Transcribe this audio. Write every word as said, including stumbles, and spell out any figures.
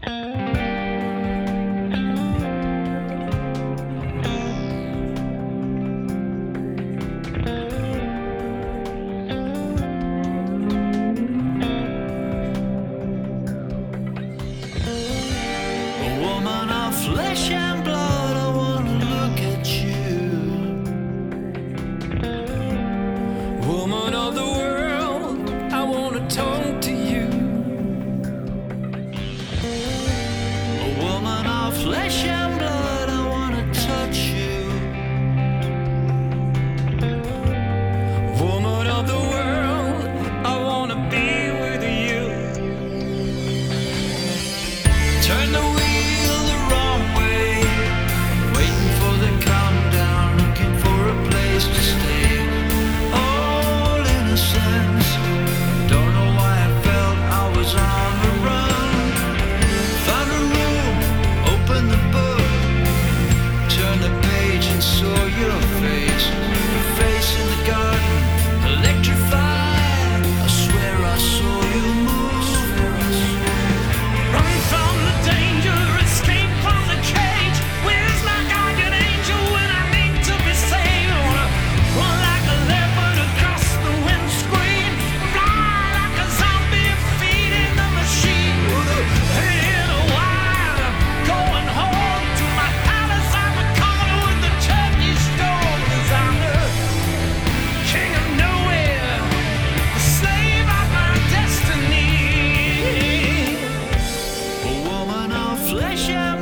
Flesh and blood, I wanna look at you. Woman of the world, I wanna talk to you. A woman of flesh and blood, I wanna touch you. Woman of the world, I wanna be with you. Turn the wheel the wrong way, waiting for the countdown, looking for a place to stay. All innocence, don't know why I felt I was on the run. Found a room, opened the book, turned the page and saw your face. Your face in the garden, electrified. I swear I saw you move. Run from the danger, escape from the cage. Where's my guardian angel when I need to be saved? I wanna run like a leopard across the windscreen, fly like a zombie, feeding the machine. In a while, I'm going home to my palace on the corner with the turkey stove. 'Cause I'm the king of nowhere, the slave of my destiny. A woman of flesh and